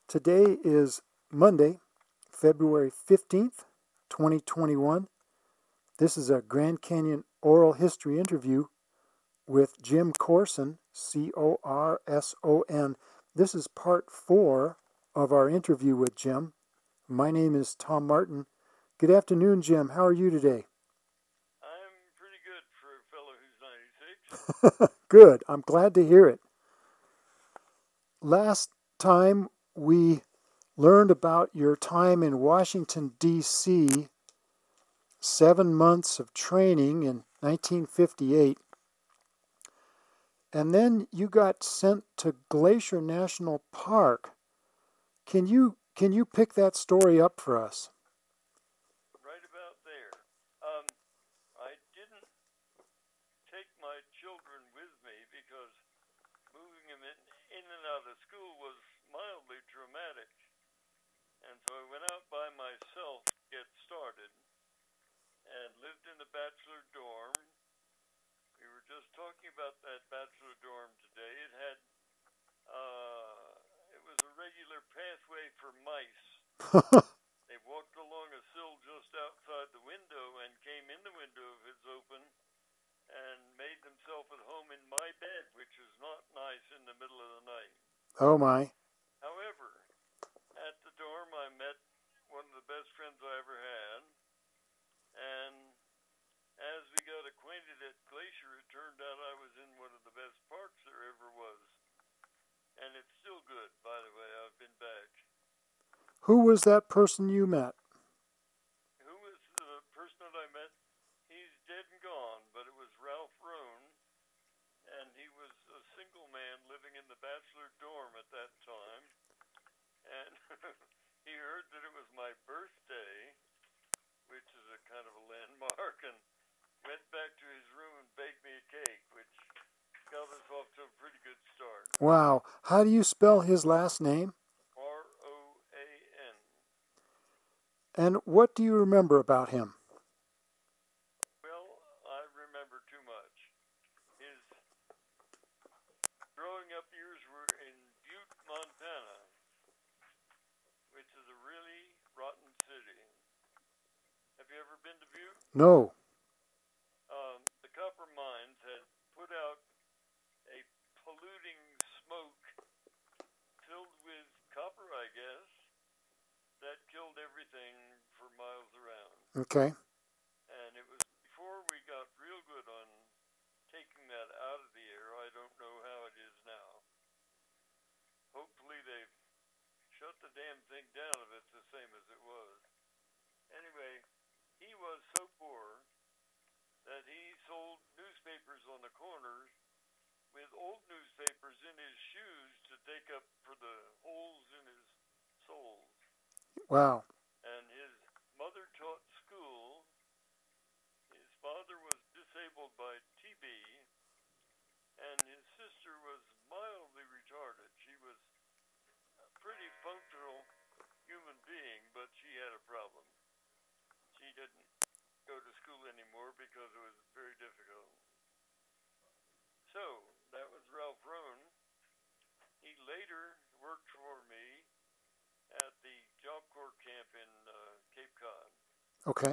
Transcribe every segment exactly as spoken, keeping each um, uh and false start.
Today is Monday, February fifteenth, twenty twenty-one. This is a Grand Canyon oral history interview with Jim Corson, C O R S O N. This is part four of our interview with Jim. My name is Tom Martin. Good afternoon, Jim. How are you today? I'm pretty good for a fellow who's ninety-six. Good. I'm glad to hear it. Last time we learned about your time in Washington, D C, seven months of training in nineteen fifty-eight. And then you got sent to Glacier National Park. Can you can you pick that story up for us? Right about there. Um, I didn't take my children with me because moving them in, in and out of school was mildly traumatic. And so I went out by myself to get started and lived in the bachelor dorm. We were just talking about that bachelor dorm today. It had, uh, it was a regular pathway for mice. They walked along a sill just outside the window and came in the window if it's open and made themselves at home in my bed, which is not nice in the middle of the night. Oh my. However, at the dorm I met one of the best friends I ever had, and as we got acquainted at Glacier, it turned out I was in one of the best parks there ever was. And it's still good, by the way. I've been back. Who was that person you met? Who was the person that I met? He's dead and gone, but it was Ralph Rohn, and he was a single man living in the bachelor dorm at that time. And he heard that it was my birthday, which is a kind of a landmark, and went back to his room and baked me a cake, which got us off to a pretty good start. Wow. How do you spell his last name? R O A N. And what do you remember about him? Well, I remember too much. His growing up years were in Butte, Montana, which is a really rotten city. Have you ever been to Butte? No. Um, the copper mines had put out a polluting smoke filled with copper, I guess, that killed everything for miles around. Okay. And it was before we got real good on taking that out of the air. I don't know how it is now. Hopefully they've shut the damn thing down if it's the same as it was. Anyway, he was so poor that he sold newspapers on the corners with old newspapers in his shoes to take up for the holes in his soles. Wow. And his mother taught school. His father was disabled by T B, and his sister was mildly retarded. She was a pretty functional human being, but she had a problem. She didn't go to school anymore because it was very difficult. So, that was Ralph Rohn. He later worked for me at the Job Corps camp in uh, Cape Cod. Okay.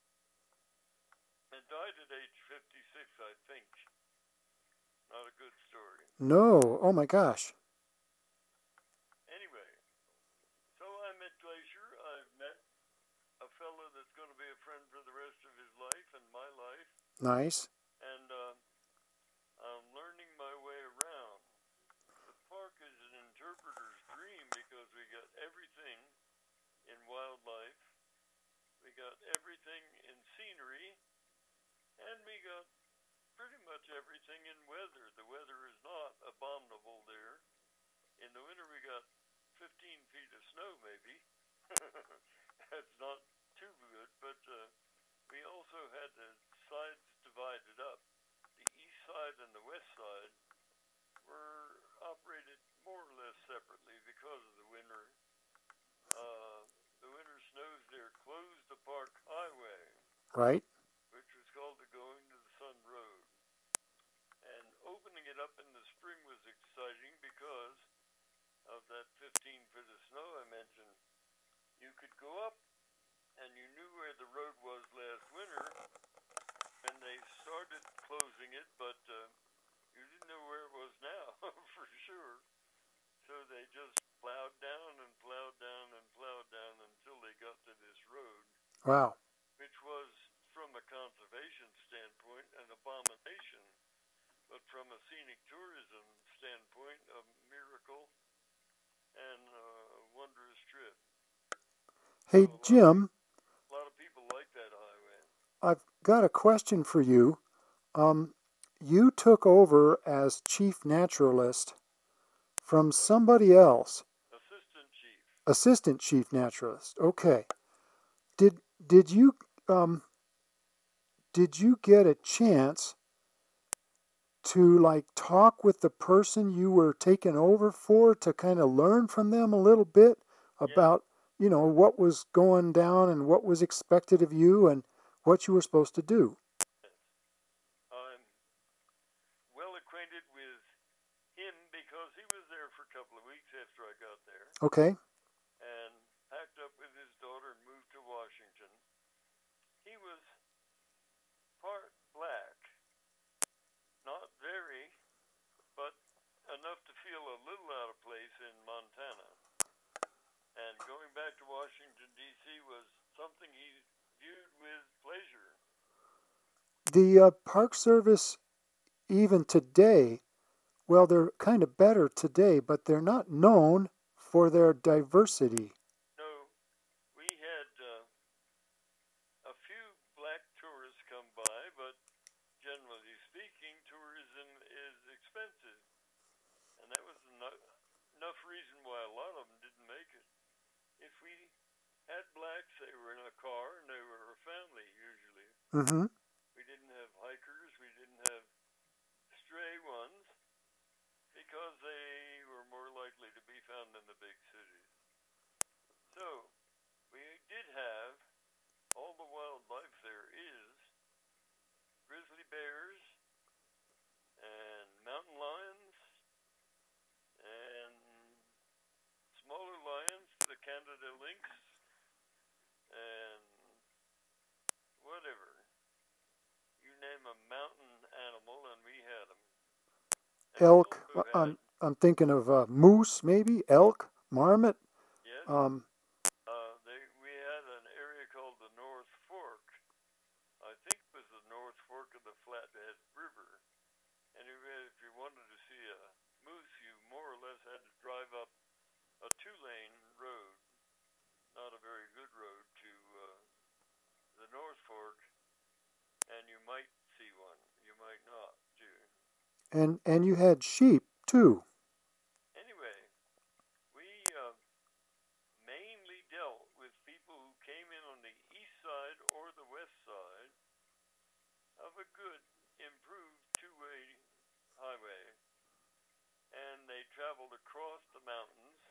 And died at age fifty-six, I think. Not a good story. No. Oh my gosh. Anyway, so I'm at Glacier. I've met a fellow that's going to be a friend for the rest of his life and my life. Nice. And uh, I'm learning my way around. The park is an interpreter's dream because we got everything in wildlife, we got everything in scenery, and we got pretty much everything in weather. The weather is not abominable there. In the winter we got fifteen feet of snow maybe. That's not too good, but uh, we also had the sides divided up. The east side and the west side were operated more or less separately because of the winter. Uh, the winter snows there closed the park highway, Right. which was called the Going to the Sun Road. And opening it up in the spring was exciting because of that fifteen foot of snow go up, and you knew where the road was last winter, and they started closing it, but uh, you didn't know where it was now for sure. So they just plowed down and plowed down and plowed down until they got to this road, Wow. which was, from a conservation standpoint, an abomination, but from a scenic tourism standpoint, a miracle and a wondrous trip. Hey, So a lot Jim, of, a lot of people like that highway. I've got a question for you. Um, you took over as chief naturalist from somebody else, Assistant chief. assistant chief naturalist. Okay. Did did you um did you get a chance to like talk with the person you were taking over for to kind of learn from them a little bit about, you know, what was going down and what was expected of you and what you were supposed to do? Yes. I'm well acquainted with him because he was there for a couple of weeks after I got there Okay. and packed up with his daughter and moved to Washington. He was part black, not very, but enough to feel a little out of place in Montana. And going back to Washington, D C was something he viewed with pleasure. The uh, Park Service, even today, well, they're kind of better today, but they're not known for their diversity. No, we had uh, a few black tourists come by, but generally speaking, tourism is expensive. And that was enough, enough reason why a lot of them didn't make it. If we had blacks, they were in a car and they were a family usually. Mm-hmm. We didn't have hikers, we didn't have stray ones because they were more likely to be found in the big cities. So we did have all the wildlife there is, grizzly bears and mountain lions and smaller lions, the Canada lynx and whatever. You name a mountain animal and we had them. And Elk. we also I'm had, I'm thinking of uh, moose, maybe elk, marmot. yes, Um, uh, they, we had an area called the North Fork. I think it was the North Fork of the Flathead River. Anyway, if you wanted to see a moose, you more or less had to drive up a two-lane road, not a very good road, to uh, the North Fork, and you might see one. You might not, too. and and you had sheep too. Anyway, we uh, mainly dealt with people who came in on the east side or the west side of a good, improved two-way highway, and they traveled across the mountains.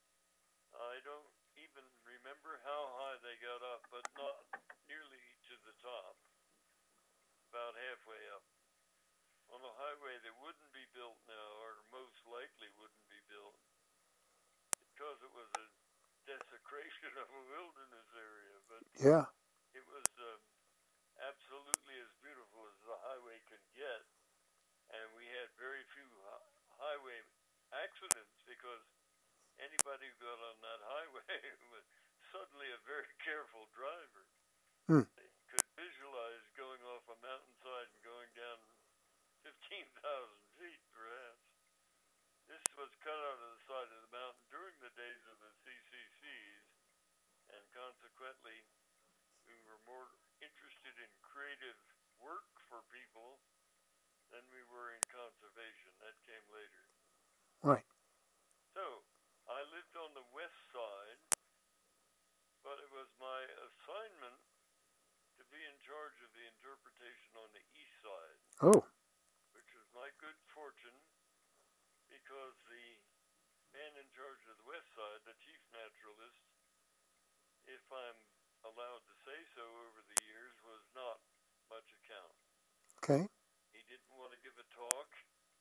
I don't even remember how high they got up, but not nearly to the top, about halfway up. On a highway that wouldn't be built now, or most likely wouldn't be built, because it was a desecration of a wilderness area, but Yeah. it was uh, absolutely as beautiful as the highway could get, and we had very few hi- highway accidents because anybody who got on that highway was suddenly a very careful driver. Hmm. They could visualize going off a mountainside and going down fifteen thousand feet, perhaps. This was cut out of the side of the mountain during the days of the C C Cs, and consequently, we were more interested in creative work for people than we were in conservation. That came later. Right. So, I lived on the west side, but it was my assignment to be in charge of the interpretation on the east side, Oh. which was my good fortune because the man in charge of the west side, the chief naturalist, if I'm allowed to say so over the years, was not much account. Okay. He didn't want to give a talk,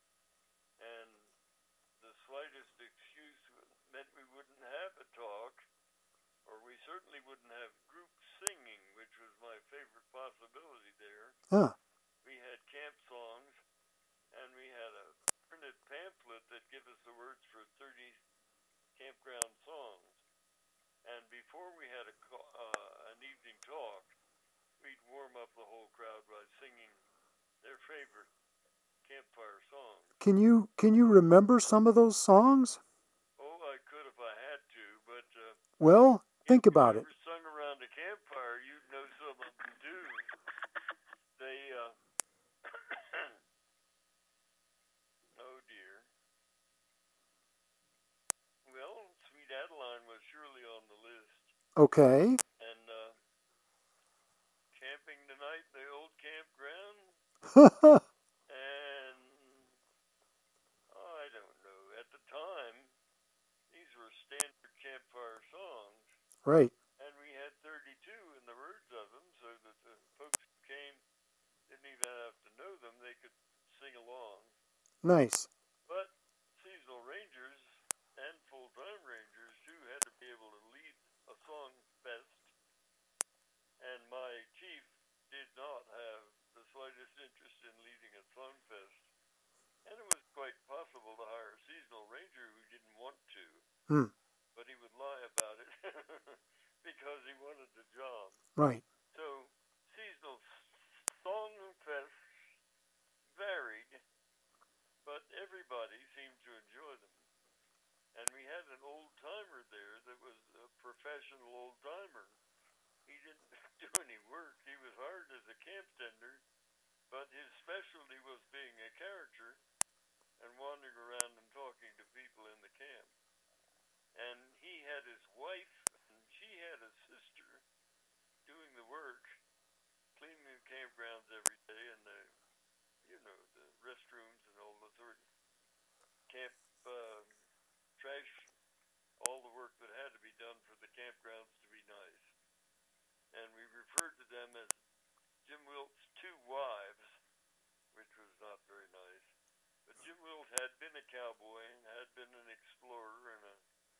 and the slightest excuse meant we wouldn't have a talk, or we certainly certainly wouldn't have group singing, which was my favorite possibility there. Huh. We had camp songs, and we had a printed pamphlet that gave us the words for thirty campground songs. And before we had a uh, an evening talk, we'd warm up the whole crowd by singing their favorite campfire songs. Can you can you remember some of those songs? Oh, I could if I had to, but uh, well, think about it. If you ever sung around a campfire, you'd know some of them too. They, uh, oh dear. Well, Sweet Adeline was surely on the list. Okay. And uh, Camping Tonight in the Old Campground. And oh, I don't know. At the time, these were standard campfire songs. Right. And we had thirty-two in the words of them, so that the folks who came didn't even have to know them. They could sing along. Nice. But seasonal rangers and full-time rangers, too, had to be able to lead a song fest. And my chief did not have the slightest interest in leading a song fest. And it was quite possible to hire a seasonal ranger who didn't want to. Hmm. But he would lie about it because he wanted the job. Right. So seasonal song fests varied, but everybody seemed to enjoy them. And we had an old-timer there that was a professional old-timer. He didn't do any work. He was hired as a camp tender, but his specialty was being a character and wandering around and talking to people in the camp. And he had his wife, and she had a sister doing the work, cleaning the campgrounds every day, and the, you know, the restrooms and all the sort of camp uh, trash, all the work that had to be done for the campgrounds to be nice. And we referred to them as Jim Wilt's two wives, which was not very nice. But Jim Wilt had been a cowboy and had been an explorer and a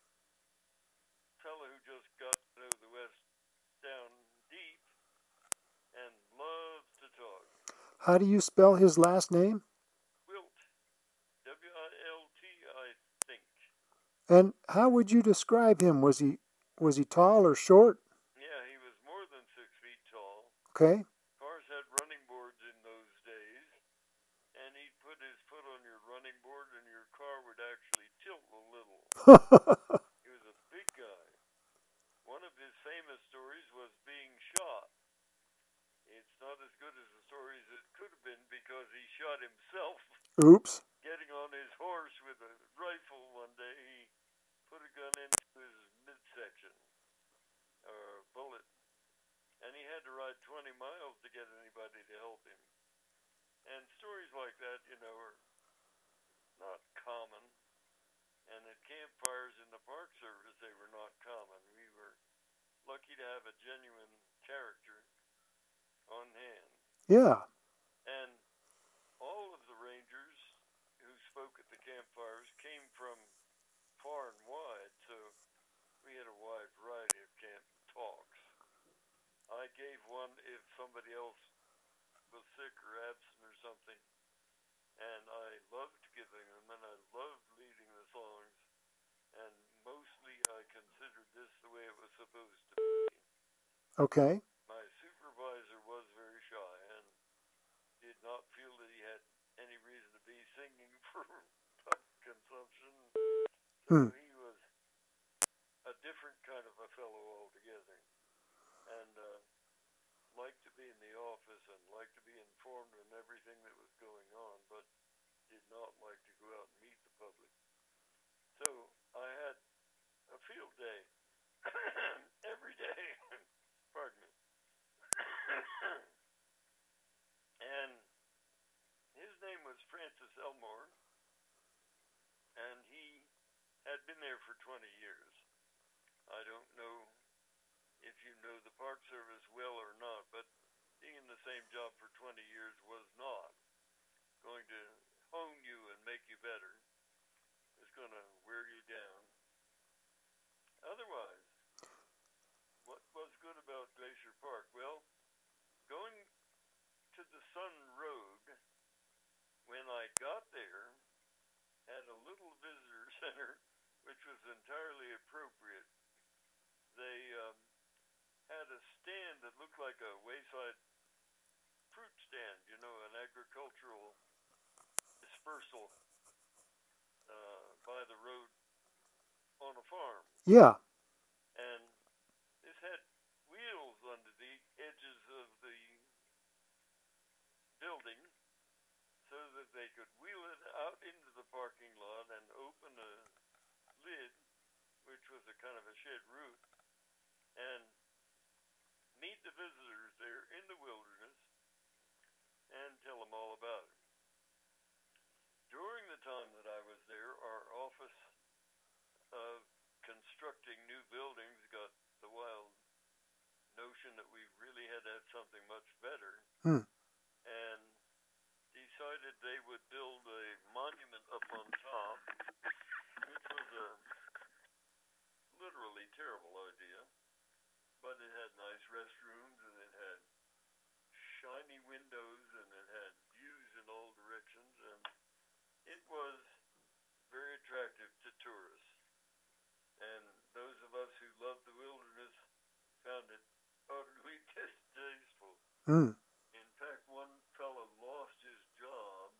fellow who just got to know the West down deep and loved to talk. How do you spell his last name? Wilt. W I L T, I think. And how would you describe him? Was he was he tall or short? Yeah, he was more than six feet tall. Okay. Cars had running boards in those days, and he'd put his foot on your running board and your car would actually tilt a little. He was a big guy. One of his famous stories was being shot. It's not as good as the stories it could have been because he shot himself. Oops. Getting on his horse with a rifle one day, he put a gun into his midsection, or a bullet, and he had to ride twenty miles to get anybody to help him. And stories like that, you know, are not common. And at campfires in the Park Service, they were not common. We were lucky to have a genuine character on hand. Yeah. And all of the rangers who spoke at the campfires came from far and wide, so we had a wide variety of camp talks. I gave one if somebody else was sick or absent or something, and I loved giving them, and I loved leading the songs, and mostly I considered this the way it was supposed to be. Okay. My supervisor was very shy and did not feel that he had any reason to be singing for puck consumption. So Hmm. he was a different kind of a fellow altogether, and uh, liked to be in the office and liked to be informed on everything that was going on, but did not like to go out and meet the public. So I had a field day every day. Pardon me. And his name was Francis Elmore, and he had been there for twenty years. I don't know if you know the Park Service well or not, but being in the same job for twenty years was not going to hone you and make you better. It's going to wear you down. Otherwise, what the Sun Road, when I got there, had a little visitor center, which was entirely appropriate. They um, had a stand that looked like a wayside fruit stand, you know, an agricultural dispersal uh, by the road on a farm. Yeah. And this had wheels under the edges of the building so that they could wheel it out into the parking lot and open a lid, which was a kind of a shed roof, and meet the visitors there in the wilderness and tell them all about it. During the time that I was there, our office of constructing new buildings got the wild notion that we really had to have something much better, Hmm. and decided they would build a monument up on top, which was a literally terrible idea, but it had nice restrooms, and it had shiny windows, and it had views in all directions, and it was very attractive to tourists. And those of us who loved the wilderness found it utterly distasteful. Hmm. In fact, one fellow lost his job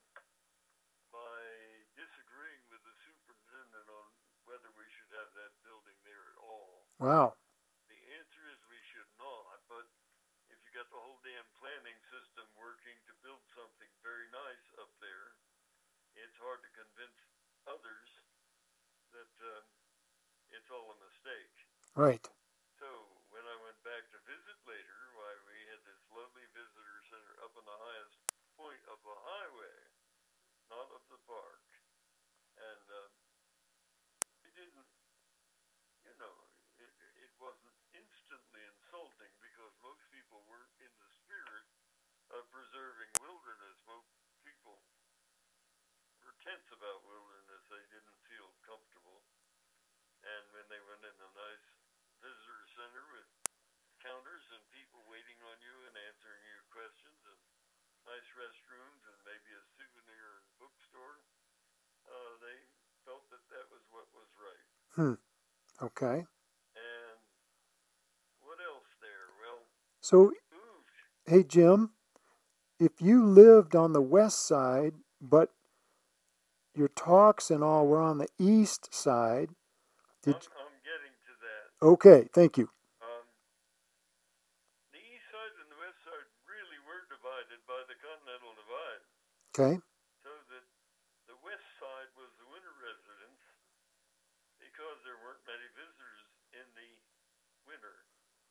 by disagreeing with the superintendent on whether we should have that building there at all. Wow. The answer is we should not, but if you got the whole damn planning system working to build something very nice up there, it's hard to convince others that uh, it's all a mistake. Right. So when I went back to visit later, why we had this lovely visitor center up on the highest point of the highway, not of the park, and uh, it didn't, you know, it, it wasn't instantly insulting because most people weren't in the spirit of preserving wilderness. Most people were tense about wilderness. They didn't feel comfortable. And when they went in a nice visitor center with counters and people waiting on you and answering your questions and nice restrooms and maybe a souvenir bookstore, uh, they felt that that was what was right. Hmm. Okay. And what else there? Well, So, moved. hey, Jim, if you lived on the west side, but your talks and all were on the east side, did I'm, I'm getting to that. Okay, thank you. Um, the east side and the west side really were divided by the Continental Divide. Okay. So that the west side was the winter residence because there weren't many visitors in the winter.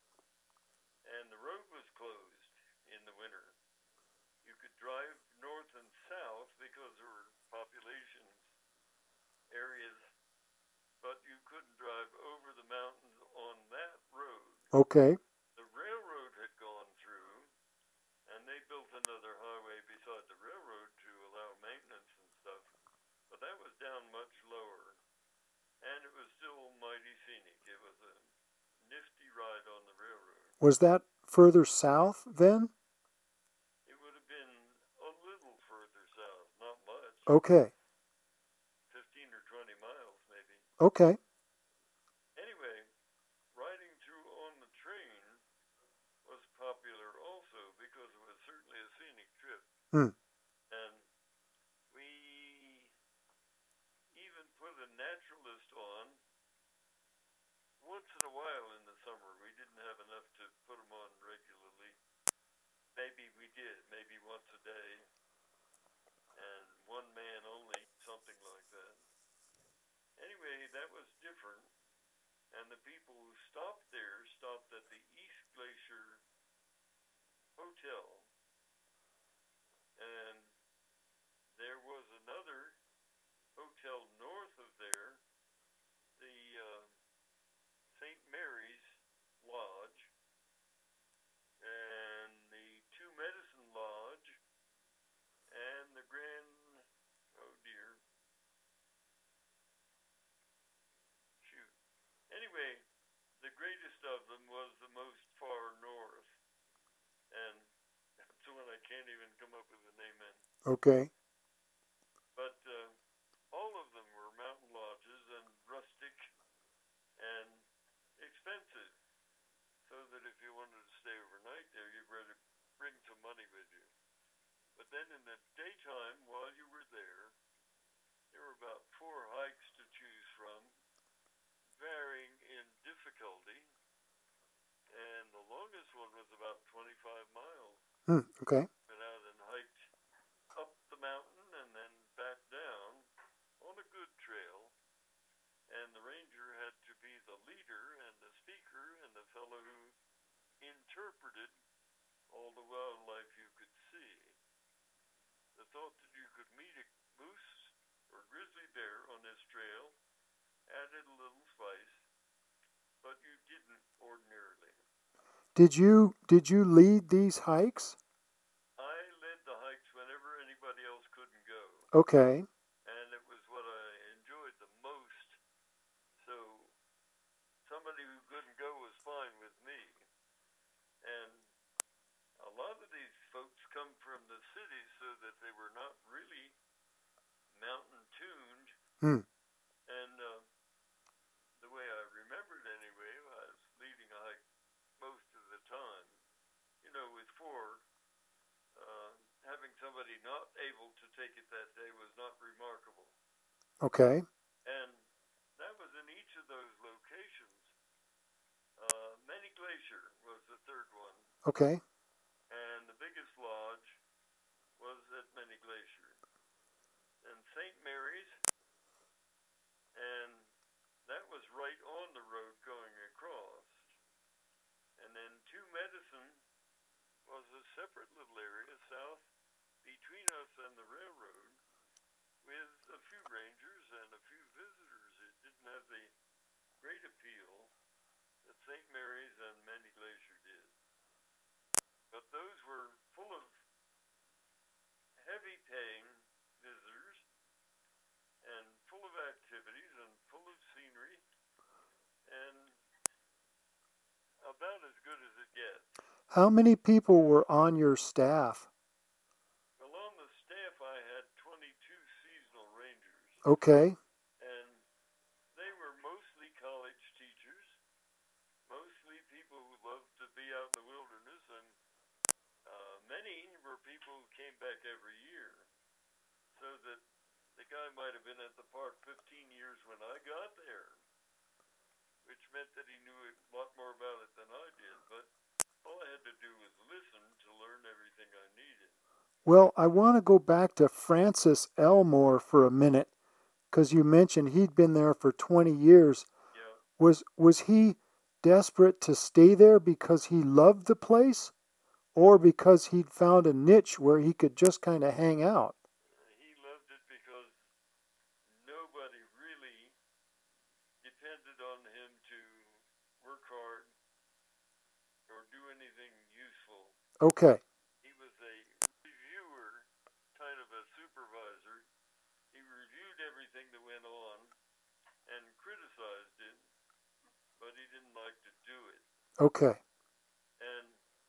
And the road was closed in the winter. You could drive north and south because there were population areas, but you couldn't drive over the mountains on that road. Okay. The railroad had gone through, and they built another highway beside the railroad to allow maintenance and stuff, but that was down much lower, and it was still mighty scenic. It was a nifty ride on the railroad. Was that further south then? It would have been a little further south, not much. Okay. fifteen or twenty miles, maybe. Okay. Anyway, riding through on the train was popular also because it was certainly a scenic trip. Hmm. And we even put a naturalist on once in a while in the summer. We didn't have enough to put them on regularly. Maybe we did, maybe once a day, and one man only, something like that. Anyway, that was different, and the people who stopped there stopped at the East Glacier Hotel, and there was another hotel north of there, the uh, Saint Mary's Lodge, and the Two Medicine Lodge, and the Grand, oh dear, shoot. Anyway, the greatest of them was the most far north, and come up with an amen. Okay. But uh, all of them were mountain lodges and rustic and expensive, so that if you wanted to stay overnight there, you better bring some money with you. But then in the daytime, while you were there, there were about four hikes to choose from, varying in difficulty, and the longest one was about twenty-five miles. Hmm. Okay. Went out and hiked up the mountain and then back down on a good trail, and the ranger had to be the leader and the speaker and the fellow who interpreted all the wildlife you could see. The thought that you could meet a moose or grizzly bear on this trail added a little spice, but you didn't ordinarily. Did you did you lead these hikes? I led the hikes whenever anybody else couldn't go. Okay. And it was what I enjoyed the most. So somebody who couldn't go was fine with me. And a lot of these folks come from the cities, so that they were not really mountain tuned. Hmm. And uh, the way I remembered anyway, I was leading a hike most of the time. You know, with four, uh, having somebody not able to take it that day was not remarkable. Okay. And that was in each of those locations. Uh, Many Glacier was the third one. Okay. And the biggest lodge was at Many Glacier. And Saint Mary's, and that was right on the road going across. And then Two Medicine was a separate little area south between us and the railroad, with a few rangers and a few visitors. It didn't have the great appeal that Saint Mary's and Many Glacier did. But those were full of heavy-paying visitors and full of activities and full of scenery, and about as good as it gets. How many people were on your staff? Well, on the staff, I had twenty-two seasonal rangers. Okay. And they were mostly college teachers, mostly people who loved to be out in the wilderness, and uh, many were people who came back every year. So that the guy might have been at the park fifteen years when I got there, which meant that he knew a lot more about it than I did, but all I had to do was listen to learn everything I needed. Well, I want to go back to Francis Elmore for a minute, because you mentioned he'd been there for twenty years. Yeah. Was was he desperate to stay there because he loved the place, or because he'd found a niche where he could just kind of hang out? He loved it because nobody really depended on him to work hard or do anything useful. Okay. He was a reviewer, kind of a supervisor. He reviewed everything that went on and criticized it, but he didn't like to do it. Okay. And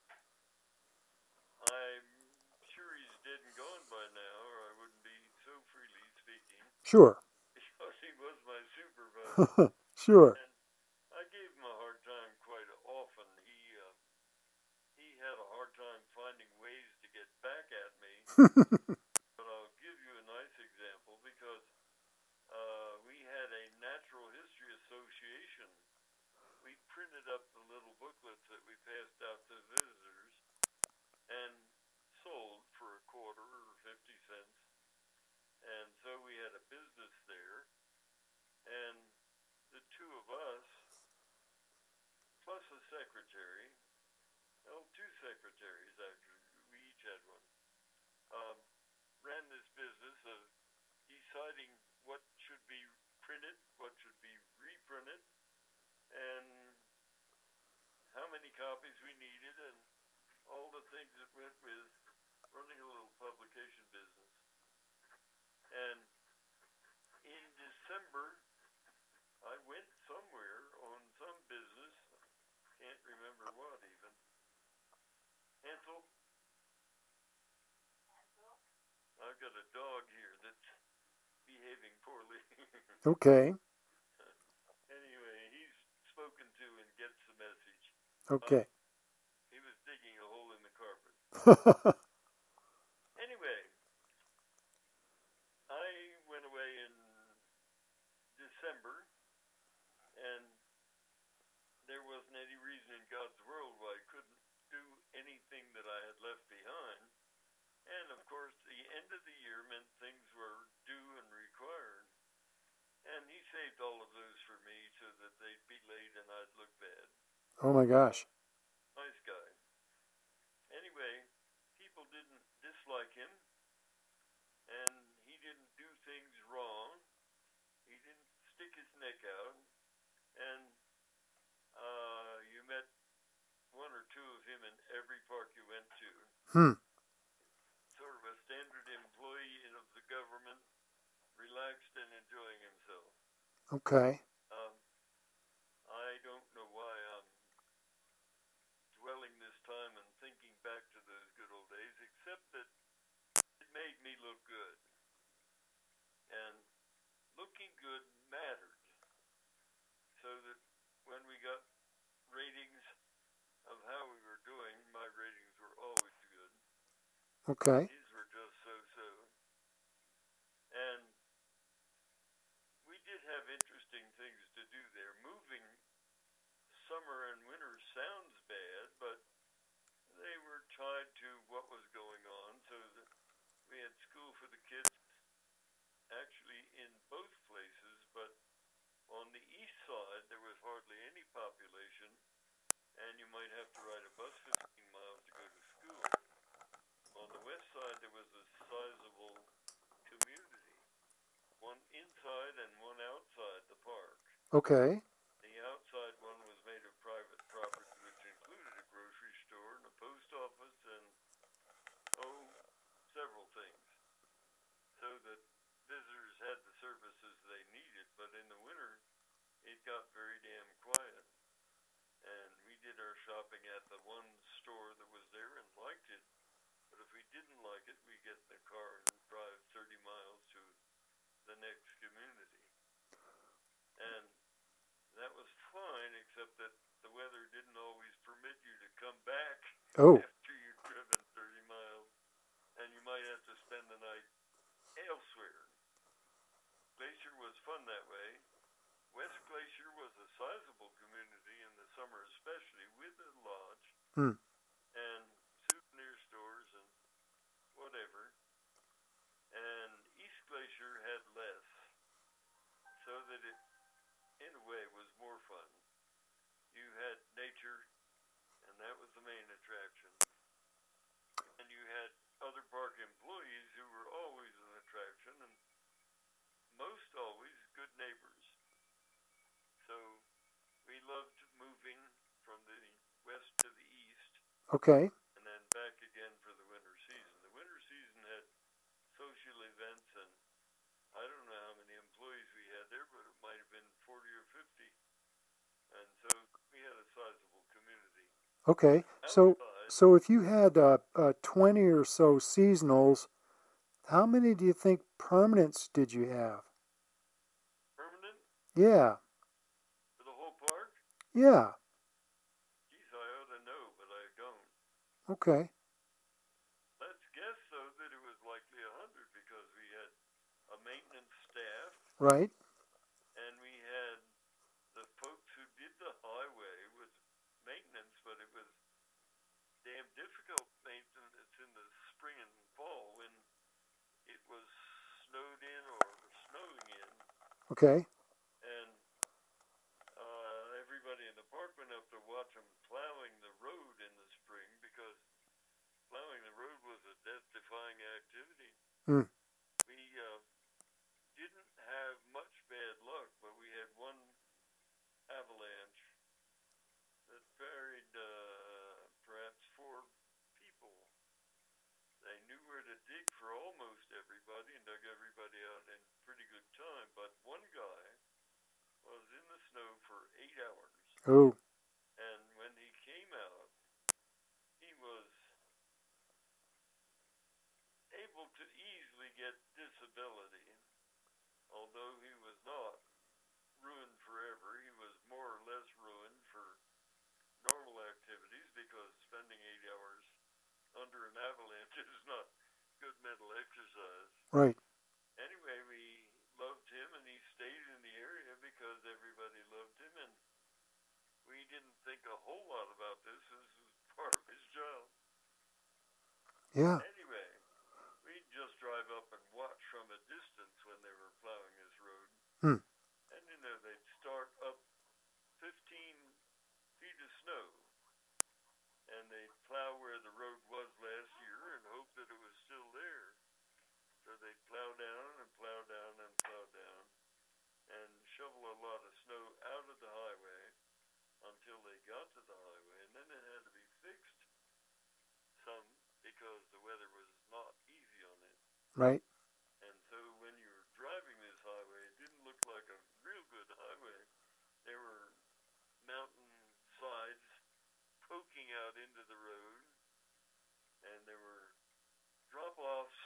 I'm sure he's dead and gone by now, or I wouldn't be so freely speaking. Sure. Because he was my supervisor. Sure. And I gave him a hard time quite often. He uh, he had a hard time finding ways to get back at me. But I'll give you a nice example, because uh, we had a Natural History Association. We printed up the little booklets that we passed out to visitors and sold for a quarter or fifty cents. And so we had a business there. And the two of us, plus a secretary, well, two secretaries actually, we each had one, um, ran this business of deciding what should be printed, what should be reprinted, and how many copies we needed, and all the things that went with running a little publication business. And in December, I went somewhere on some business, can't remember what even. Hansel, got a dog here that's behaving poorly. Okay. Anyway, he's spoken to and gets the message. Okay. Um, he was digging a hole in the carpet. Anyway, I went away in December, and there wasn't any reason in God's world why I couldn't do anything that I had left behind. And of course, the end of the year meant things were due and required. And he saved all of those for me so that they'd be late and I'd look bad. Oh my gosh. Nice guy. Anyway, people didn't dislike him, and he didn't do things wrong. He didn't stick his neck out, and uh, you met one or two of him in every park you went to. Hmm. Sort of a standard employee of the government, relaxed and enjoying himself. Okay. Um, I don't know why I'm dwelling this time and thinking back to those good old days, except that it made me look good. And looking good mattered. So that when we got ratings of how we were doing, my ratings were always good. Okay. These were just so-so. And we did have interesting things to do there. Moving summer and winter sounds bad, but they were tied to what was going on, so that we had school for the kids actually in both places, but on the east side there was hardly any population, and you might have to ride a bus fifteen miles to go to school. On the west side there was a sizable community, one inside and one outside the park. Okay. The outside one was made of private property, which included a grocery store and a post office and, oh, several things, so that visitors had the services they needed. But in the winter, it got very damn quiet. And we did our shopping at the one store that was there and liked it. But if we didn't like it, we'd get in the car and drive thirty miles to the next community. And that was fine, except that the weather didn't always permit you to come back Oh. after you'd driven thirty miles, and you might have to spend the night elsewhere. Glacier was fun that way. West Glacier was a sizable community in the summer, especially, with a lodge Hmm. and souvenir stores and whatever. And East Glacier had less, so that it, in a way, was more fun. You had nature, and that was the main attraction. And you had other park employees who were always an attraction, and most always good neighbors. So we loved moving from the west to the east, Okay. and then back again for the winter season. The winter season had social events, and I don't know how many employees we had there, but it might have been forty or fifty. And so we had a sizable community. Okay. So, Outside, so if you had uh, uh, twenty or so seasonals, how many do you think permanents did you have? permanent Yeah. for the whole park? Yeah. Geez, I ought to know, but I don't. Okay. Let's guess, though, that it was likely a hundred, because we had a maintenance staff, Right. and we had the folks who did the highway with maintenance, but it was damn difficult maintenance in the spring and fall when it was snowed in or snowing in, Okay. and uh, everybody in the park went up to watch them plowing the road in the spring, because plowing the road was a death-defying activity. Hmm. We uh, didn't have much bad luck, but we had one avalanche that buried uh, perhaps four people. They knew where to dig for almost everybody and dug everybody out in pretty good time, but one guy was in the snow for eight hours, Oh. and when he came out, he was able to easily get disability, although he was not ruined forever. He was more or less ruined for normal activities because spending eight hours under an avalanche is not good mental exercise. Right. Anyway, we loved him, and he stayed in the area because everybody loved him, and we didn't think a whole lot about this. This was part of his job. Yeah. Anyway, we'd just drive up and watch from a distance when they were plowing this road. Hmm. And, you know, they'd start up fifteen feet of snow, and they'd plow where the road was last year and hope that it was still there. So they'd plow down and plow down and plow down and shovel a lot of snow out of the highway until they got to the highway, and then it had to be fixed some because the weather was not easy on it. Right. And so when you were driving this highway, it didn't look like a real good highway. There were mountain sides poking out into the road, and there were drop-offs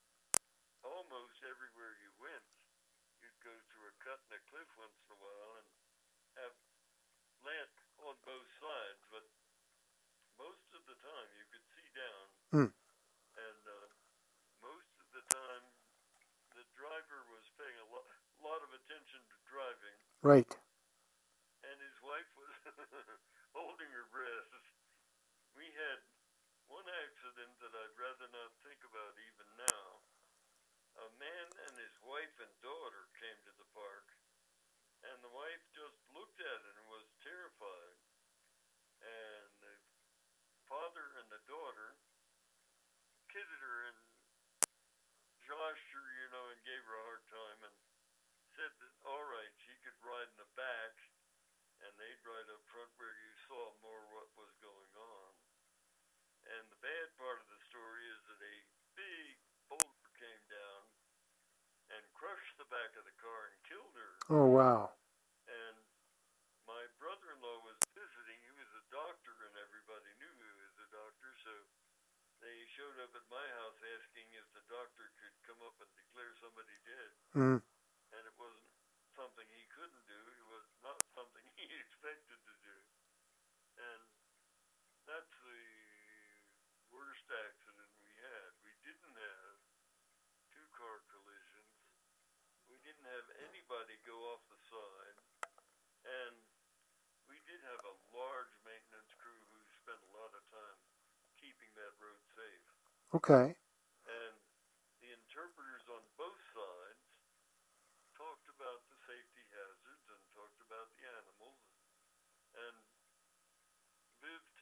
almost everywhere you went. You'd go through a cut in a cliff once in a while and have land on both sides, but most of the time you could see down, Hmm. and uh, most of the time the driver was paying a lot, lot of attention to driving, Right. and his wife was holding her breath. We had one accident that I'd rather not think about even now. A man and his wife and daughter came to the park, and the wife just looked at it and was terrified. And the father and the daughter kidded her and joshed her, you know, and gave her a hard time and said that, all right, she could ride in the back, and they'd ride up front where you saw more what was going on. And the bad part of the story is that a big boulder came down and crushed the back of the car and killed her. Oh, wow. And my brother-in-law was visiting. He was a doctor, and everybody knew he was a doctor, so they showed up at my house asking if the doctor could come up and declare somebody dead. Hmm. And it wasn't something he couldn't do. It was not something he expected to do. And that's the worst accident we had. We didn't have two-car collisions. We didn't have anybody go off the side. And we did have a large maintenance crew who spent a lot of time keeping that road safe. Okay. And the interpreters on both sides talked about the safety hazards and talked about the animals and lived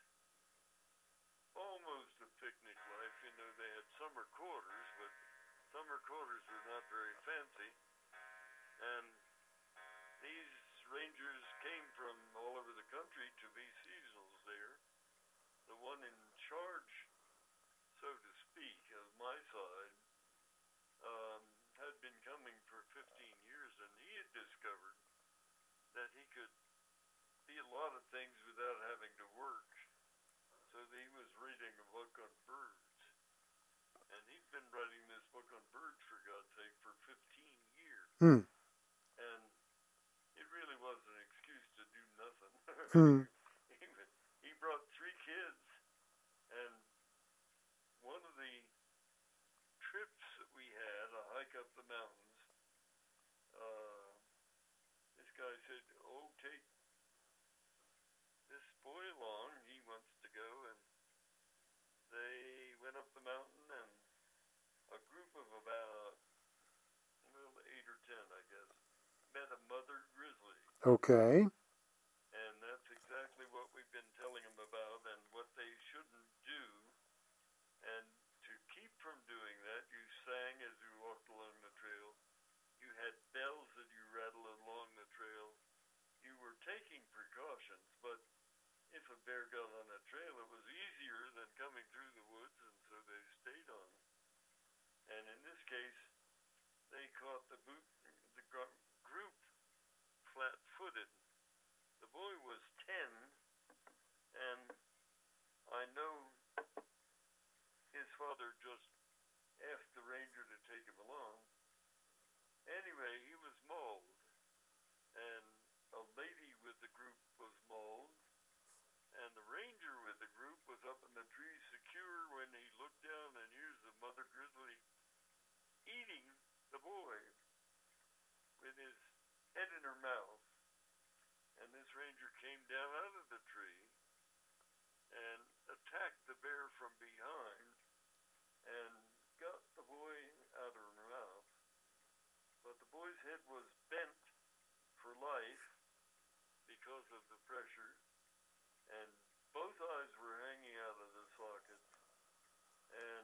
almost a picnic life. You know, they had summer quarters, but summer quarters were not very fancy. And these rangers came from all over the country to be seasonals there. The one in charge, so to speak, of my side, um, had been coming for fifteen years, and he had discovered that he could be a lot of things without having to work. So he was reading a book on birds. And he'd been writing this book on birds, for God's sake, for fifteen years. Hmm. And it really was an excuse to do nothing. Hmm. he, he brought three kids, and one of the trips that we had, a hike up the mountains, uh, this guy said, oh, take this boy along. He wants to go. And they went up the mountain, and a group of about, well, eight or ten, I guess, met a mother grizzly. Okay. And that's exactly what we've been telling them about and what they shouldn't do. And to keep from doing that, you sang as you walked along the trail. You had bells that you rattled along the trail. You were taking precautions, but if a bear got on a trail, it was easier than coming through the woods, and so they stayed on. And in this case, they caught the, boot, the gr- group flat-footed. The boy was ten, and I know his father just asked the ranger to take him anyway, he was mauled, and a lady with the group was mauled, and the ranger with the group was up in the tree secure when he looked down, and here's the mother grizzly eating the boy with his head in her mouth. And this ranger came down out of the tree and attacked the bear from behind and got the boy out of her mouth. But the boy's head was bent for life because of the pressure, and both eyes were hanging out of the sockets, and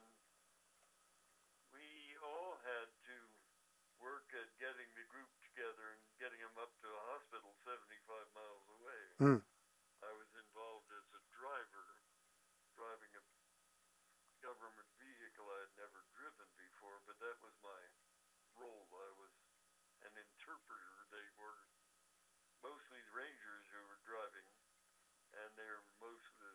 we all had to work at getting the group together and getting them up to a hospital seventy-five miles away. Mm. I was involved as a driver, driving a government vehicle I had never driven before, but that was my role. I was an interpreter. They were mostly rangers who were driving, and they were mostly,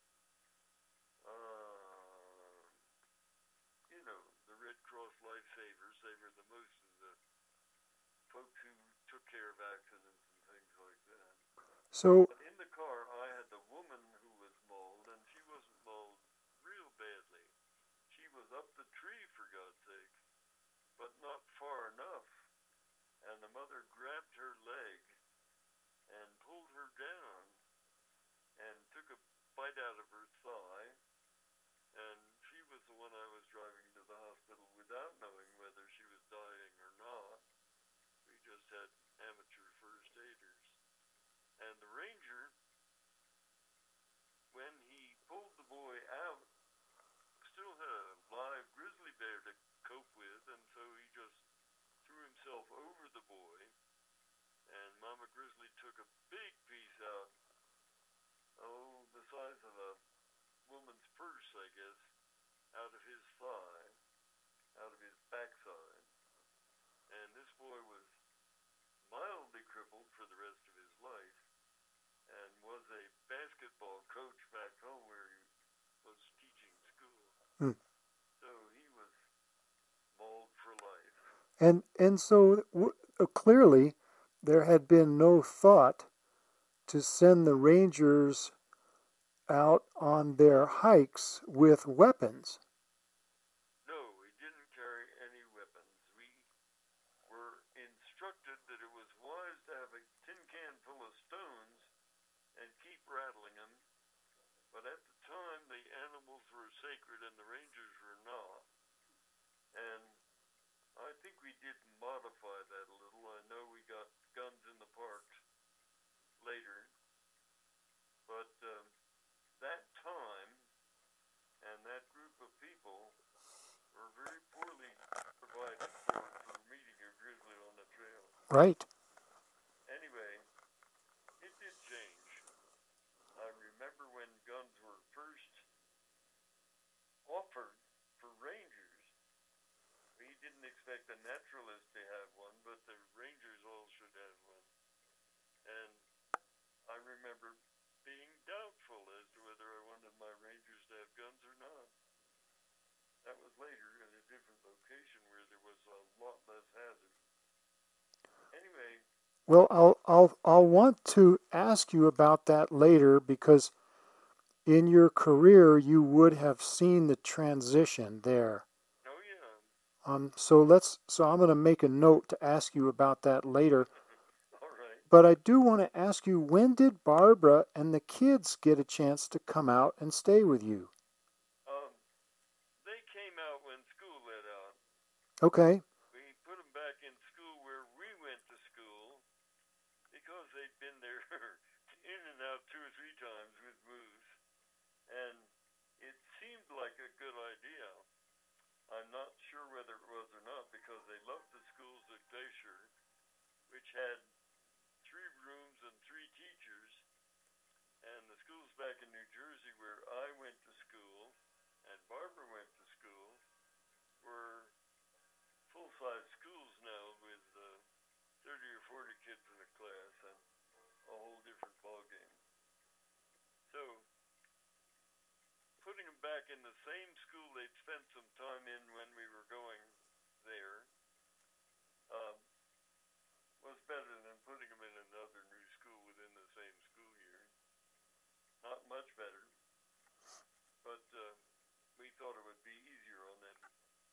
uh, you know, the Red Cross lifesavers. They were the most of the folks who took care of accidents and things like that. So, But in the car, I had the woman who was mauled, and she wasn't mauled real badly. She was up the tree, for God's sake, but not far enough. And the mother grabbed her leg and pulled her down and took a bite out of her thigh, and she was the one I was driving to the hospital without knowing whether she was dying or not. We just had amateur first aiders. And the ranger, when he pulled the boy out, still had a live grizzly bear to cope with, and so he just threw himself over the boy, and Mama Grizzly took a big piece out, oh, the size of a woman's purse, I guess, out of his thigh, out of his backside. And this boy was mildly crippled for the rest of his life, and was a basketball coach back home where he was teaching school. Hmm. So he was mauled for life. and and so w- uh, clearly, there had been no thought to send the rangers out on their hikes with weapons. No, we didn't carry any weapons. We were instructed that it was wise to have a tin can full of stones and keep rattling them. But at the time, the animals were sacred and the rangers were not. And I think we did modify that a little. I know we got guns in the parks later. But um, that time and that group of people were very poorly provided for for meeting a grizzly on the trail. Right. Anyway, it did change. I remember when guns were first offered for rangers. We didn't expect a naturalist to have one, but the rangers all should have one. And I remember being doubtful as to whether I wanted my rangers to have guns or not. That was later in a different location where there was a lot less hazard. Anyway, Well, I'll I'll I'll want to ask you about that later, because in your career you would have seen the transition there. oh yeah, Um, so let's so I'm going to make a note to ask you about that later. all right. But I do want to ask you, when did Barbara and the kids get a chance to come out and stay with you? Um, they came out when school let out. Okay. We put them back in school where we went to school because they'd been there in and out two or three times with Moose, and it seemed like a good idea. I'm not sure whether it was or not, because they loved the schools at Glacier, which had three rooms and three teachers, and the schools back in New Jersey where I went to school and Barbara went to school were full-size schools now with uh, thirty or forty kids in a class, and a whole different ballgame. So, putting them back in the same school they'd spent some time in when we were going there, um, much better, but uh, we thought it would be easier on them.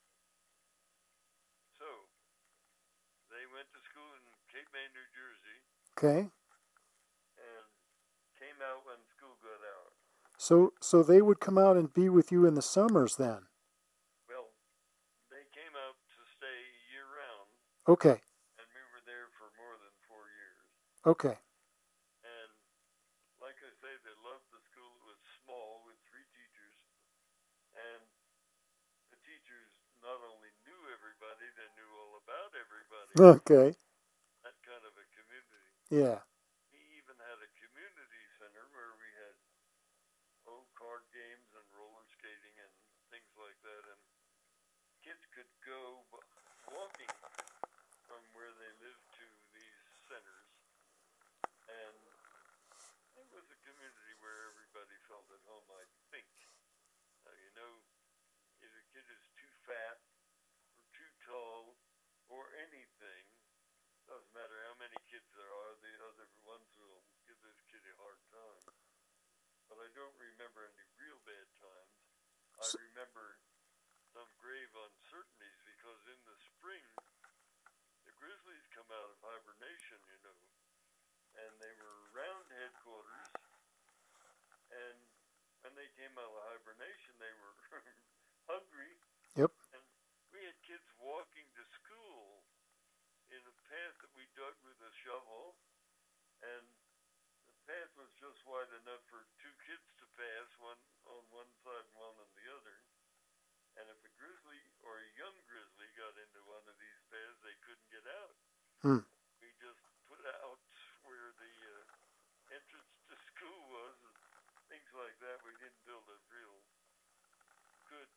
So they went to school in Cape May, New Jersey, Okay. and came out when school got out. So so they would come out and be with you in the summers then. Well, they came out to stay year round, Okay. and we were there for more than four years. Okay. And like I say, they loved the school. It was small with three teachers, and the teachers not only knew everybody, they knew all about everybody. Okay. That kind of a community. Yeah. He even had a community center where we had old card games and roller skating and things like that, and kids could go walking from where they lived to these centers, and it was a community where everybody felt at home, I think. Now, you know, if a kid is too fat or too tall or anything, doesn't matter how many kids there are, the other ones will give this kid a hard time. But I don't remember any real bad times. I remember some grave uncertainties because in the spring, the grizzlies come out of hibernation, you know, and they were around headquarters, and when they came out of hibernation, they were hungry. Yep. And we had kids walking to school in a path that we dug with a shovel, and the path was just wide enough for two kids to pass, one on one side and one on the other. And if a grizzly or a young grizzly got into one of these paths, they couldn't get out. Hmm. We just put out where the uh, entrance to school was, and things like that. We didn't build a real good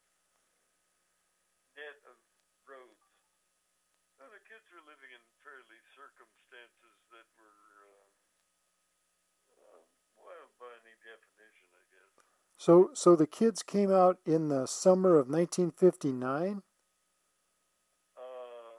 net of roads. So the kids were living in fairly circumstances that were uh, uh, wild by any definition, I guess. So so the kids came out in the summer of nineteen fifty-nine? Um,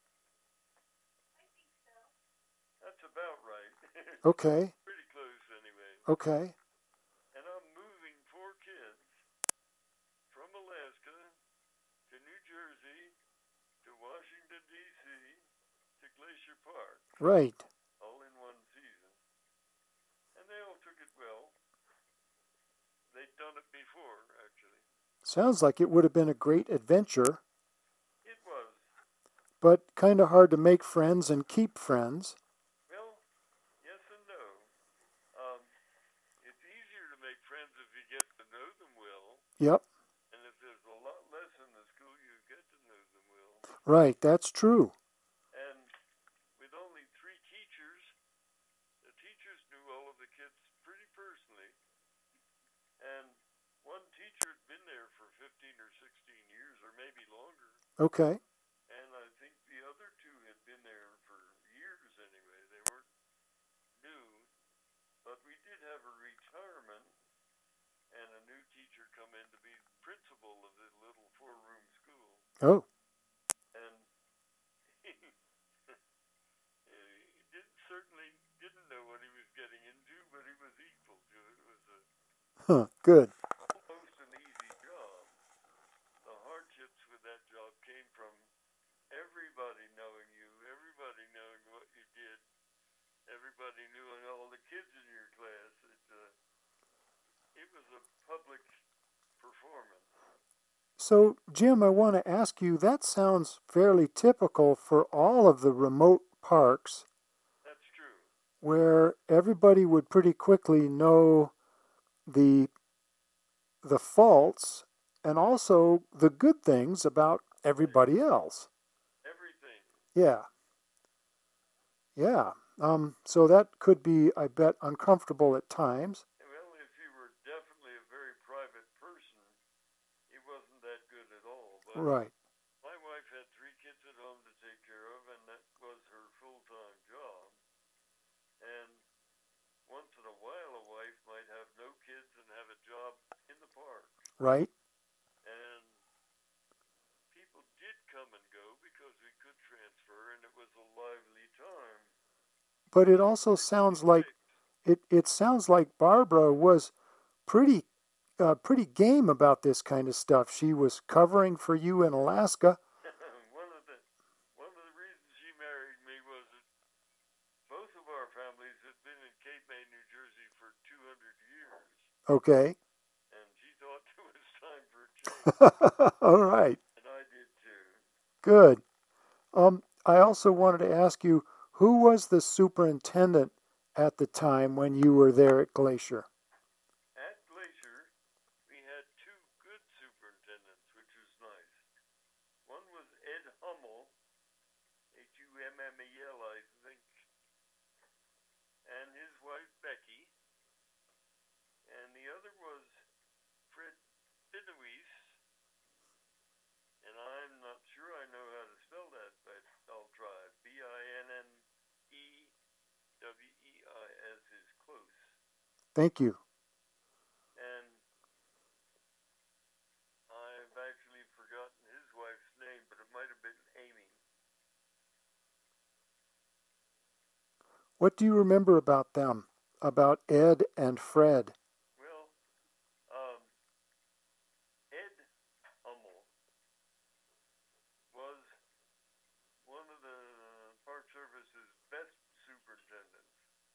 that's about right. Okay. Pretty close, anyway. Okay. And I'm moving four kids from Alaska to New Jersey to Washington, D C to Glacier Park. Right. All in one season. And they all took it well. They'd done it before, actually. Sounds like it would have been a great adventure, It was. but kind of hard to make friends and keep friends. Well, yes and no. Um, it's easier to make friends if you get to know them well. Yep. And if there's a lot less in the school, you get to know them well. Right, that's true. And with only three teachers, the teachers knew all of the kids pretty personally. And one teacher had been there for fifteen or sixteen years, or maybe longer. Okay. And I think the other two had been there for years anyway. They weren't new. But we did have a retirement and a new teacher come in to be principal of the little four-room school. Oh. And he, he did, certainly didn't know what he was getting into, but he was equal to it. It was a Huh, good. almost an easy job. The hardships with that job came from everybody knowing you, everybody knowing what you did, everybody knew all the kids in your class. It, uh, it was a public performance. So, Jim, I want to ask you, that sounds fairly typical for all of the remote parks That's true. where everybody would pretty quickly know the the faults and also the good things about everybody else. Everything. Yeah. Yeah. Um, so that could be, I bet, uncomfortable at times. Well, if you were definitely a very private person, it wasn't that good at all. But Right. my wife had three kids at home to take care of, and that was her full-time job. And once in a while, a wife might have no kids and have a job in the park. Right. And people did come and go because we could transfer, and it was a lively time. But it also sounds like it, it sounds like Barbara was pretty uh, pretty game about this kind of stuff. She was covering for you in Alaska. one of the one of the reasons she married me was that both of our families had been in Cape May, New Jersey for two hundred years. Okay. And she thought it was time for a change. All right. And I did too. Good. Um, I also wanted to ask you, who was the superintendent at the time when you were there at Glacier? At Glacier, we had two good superintendents, which was nice. One was Ed Hummel, H U M M E L, I think, and his wife Becky. And the other was Fred Binoise, and I'm not sure I know how to spell that, but I'll try. B I N N E W E I S is close. Thank you. And I've actually forgotten his wife's name, but it might have been Amy. What do you remember about them, about Ed and Fred? Well, um, Ed Hummel was one of the Park Service's best superintendents.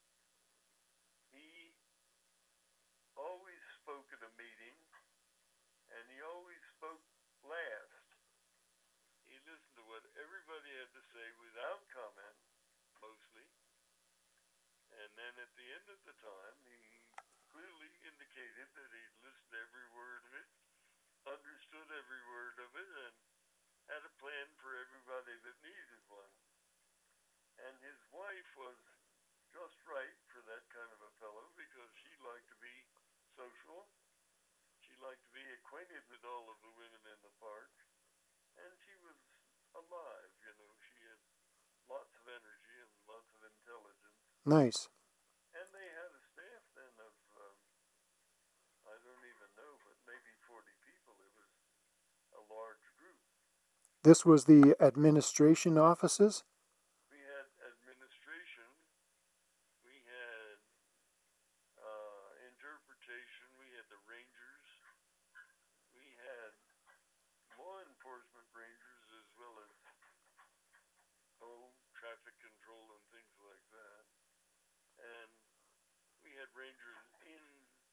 He always spoke at a meeting, and he always spoke last. He listened to what everybody had to say without comment, mostly. And then at the end of the time, he clearly indicated that he'd listened to every word of it, understood every word of it, and had a plan for everybody that needed one. And his wife was just right for that kind of a fellow because she liked to be social. She liked to be acquainted with all of the women in the park. And she was alive, you know. She had lots of energy and lots of intelligence. Nice. And they had a staff then of, um, I don't even know, but maybe forty people. It was a large group. This was the administration offices? We had administration, we had uh, interpretation, we had the rangers, we had law enforcement rangers as well as, oh, traffic control and things like that. And we had rangers in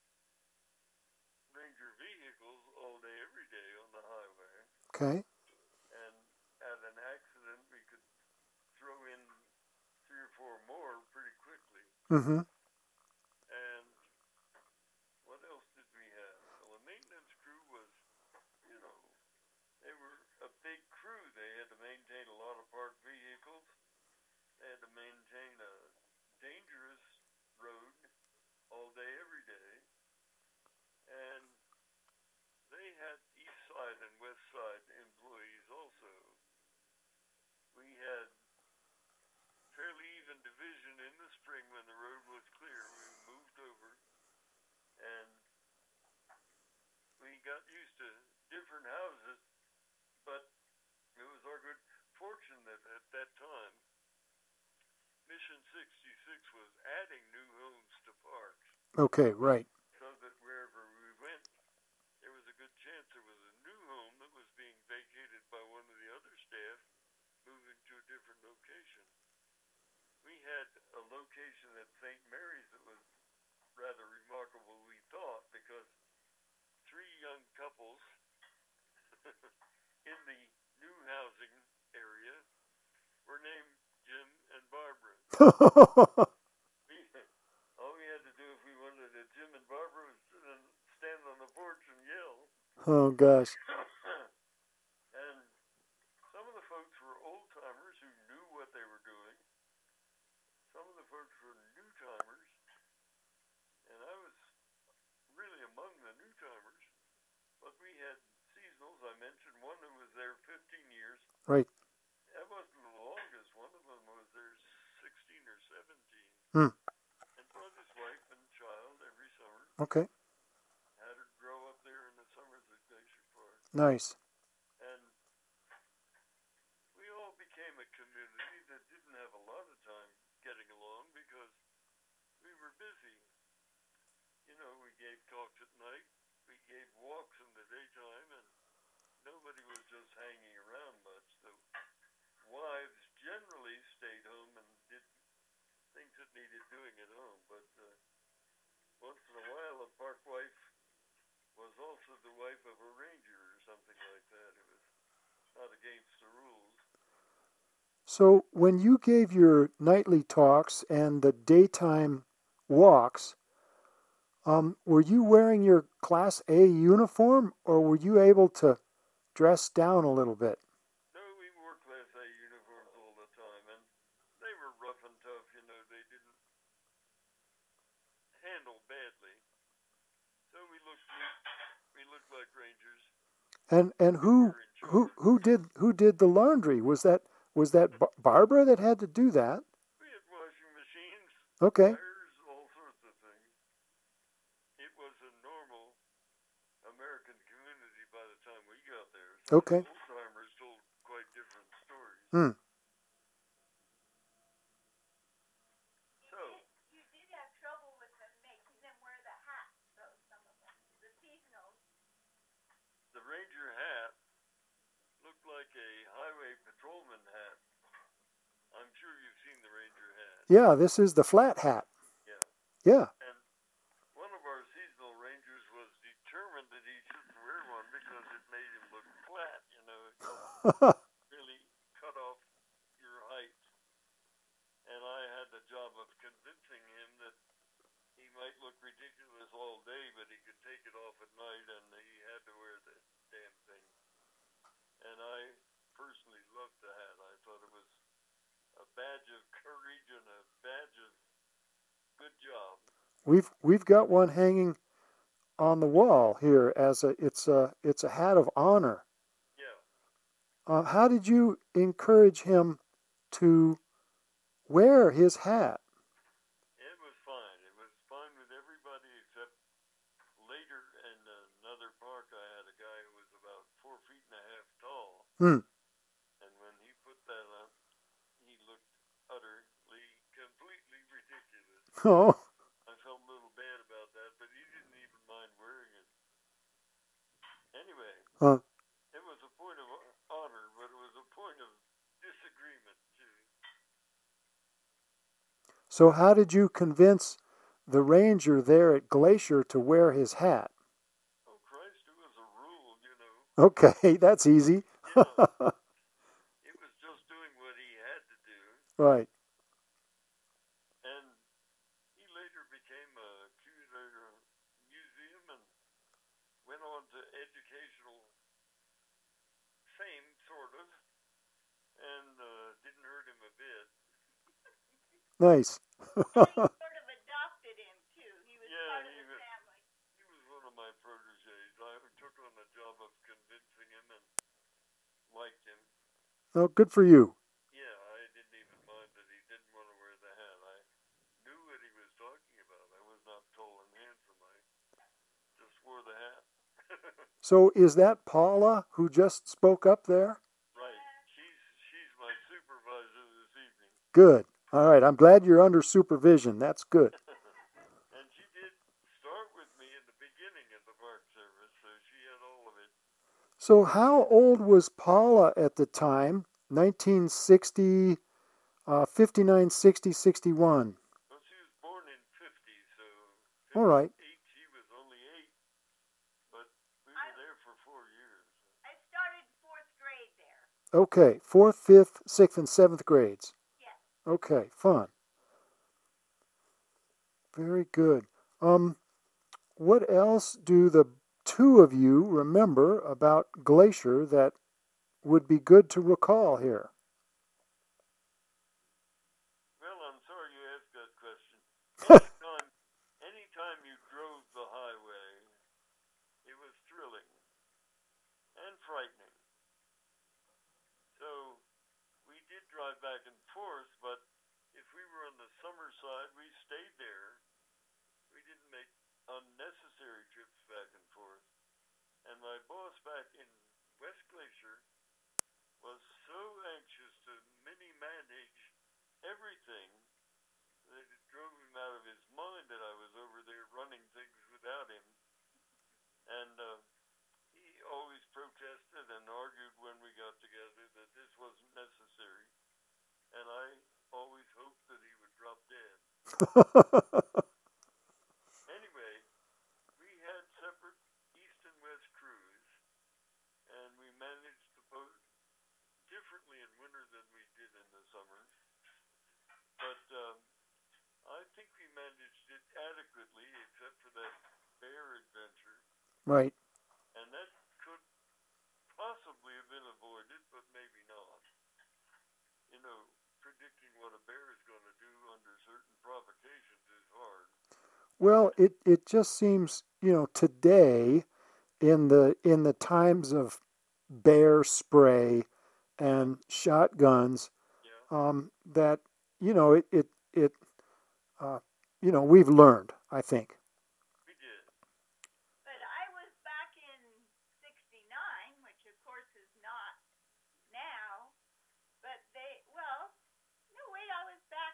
ranger vehicles all day, every day on the highway. Okay. And at an accident, we could throw in three or four more pretty quickly. Mm-hmm. And what else did we have? Well, the maintenance crew was, you know, they were a big crew. They had to maintain a lot of parked vehicles. They had to maintain a dangerous road all day, every day. And they had east side and west side employees also. We had fairly even division in the spring when the road was clear. We moved over and we got used to different houses, but it was our good fortune that at that time Mission sixty-six was adding new homes to parks. Okay, right. So that wherever we went, there was a good chance there was a new home that was being vacated by one of the other staff moving to a different location. We had a location at Saint Mary's that was rather remarkable, we thought, because three young couples in the new housing area were named Jim and Barbara. we, all we had to do if we wanted a Jim and Barbara was stand on the porch and yell. Oh, gosh. And some of the folks were old-timers who knew what they were doing. Some of the folks were new-timers. And I was really among the new-timers. But we had seasonals. I mentioned one who was there fifteen years. Right. That wasn't the longest. One of them was there sixteen or seventeen. Hmm. And brought his wife and child every summer. Okay. Had her grow up there in the summers at Glacier Park. Nice. And we all became a community that didn't have a lot of time getting along because we were busy. just hanging around much. The wives generally stayed home and did things that needed doing at home. But uh, once in a while, a park wife was also the wife of a ranger or something like that. It was not against the rules. So when you gave your nightly talks and the daytime walks, um, were you wearing your Class A uniform, or were you able to dress down a little bit? No, we wore Class A uniforms all the time, and they were rough and tough. You know, they didn't handle badly. So we looked we looked like rangers. And and who who who did who did the laundry? Was that was that Bar- Barbara that had to do that? We had washing machines, Okay. fires, all sorts of things. It was a normal American community by the time we got there. So Okay. old timers told quite different stories. Hmm. So You did have trouble with them making them wear the hats, though, some of them. The seasonals. the ranger hat looked like a highway patrolman hat. I'm sure you've seen the ranger hat. Yeah, this is the flat hat. Yeah. Yeah. And one of our seasonal rangers was determined that he shouldn't wear one because it made him look flat, you know. It really cut off your height. And I had the job of convincing him that he might look ridiculous all day, but he could take it off at night, and he had to wear the damn thing. And I personally loved the hat. I thought it was a badge of courage and a badge of good job. We've we've got one hanging on the wall here as a it's a it's a hat of honor. Yeah. Uh, how did you encourage him to wear his hat? It was fine. It was fine with everybody except later in another park I had a guy who was about four feet and a half tall. Hmm. And when he put that on, he looked utterly, completely ridiculous. Oh. I felt a little bad about that, but he didn't even mind wearing it. Anyway, Huh. it was a point of honor, but it was a point of disagreement, too. So how did you convince the ranger there at Glacier to wear his hat? Oh, Christ, it was a rule, you know. Okay, that's easy. Yeah. It was just doing what he had to do. Right. And he later became a curator of a museum and went on to educational fame, sort of, and uh, didn't hurt him a bit. Nice. Sort of adopted him, too. He was Yeah, part of he the was- family. He was one of my proteges. I took on the job of convincing him and liked him. Oh, good for you. Yeah, I didn't even mind that he didn't want to wear the hat. I knew what he was talking about. I was not tall and handsome. I just wore the hat. So is that Paula who just spoke up there? Right. She's she's my supervisor this evening. Good. All right. I'm glad you're under supervision. That's good. And she did start with me in the beginning of the Park Service, so she had all of it. So how old was Paula at the time? nineteen sixty, uh, fifty-nine, sixty, sixty-one. Well, she was born in fifty, so All right. eight, she was only eight, but we were there for four years. I started fourth grade there. Okay. Fourth, fifth, sixth, and seventh grades. Yes. Okay. Fun. Very good. Um, what else do the two of you remember about Glacier that would be good to recall here? Well, I'm sorry you asked that question. Anytime, anytime you drove the highway, it was thrilling and frightening. So we did drive back and forth, but if we were on the summer side, we stayed there. We didn't make unnecessary trips back and forth. And my boss back in West Glacier was so anxious Anyway, we had separate east and west crews, and we managed the boat differently in winter than we did in the summer. But um, I think we managed it adequately, except for that bear adventure, Right. and that could possibly have been avoided, but maybe not. You know, predicting what a bear is going to do under certain provocations is hard. Well, it, it just seems, you know, today in the in the times of bear spray and shotguns, Yeah, um, that you know it it it uh, you know we've learned. I think. we did. But I was back in sixty-nine, which of course is not now. But they, well, no, wait, I was back.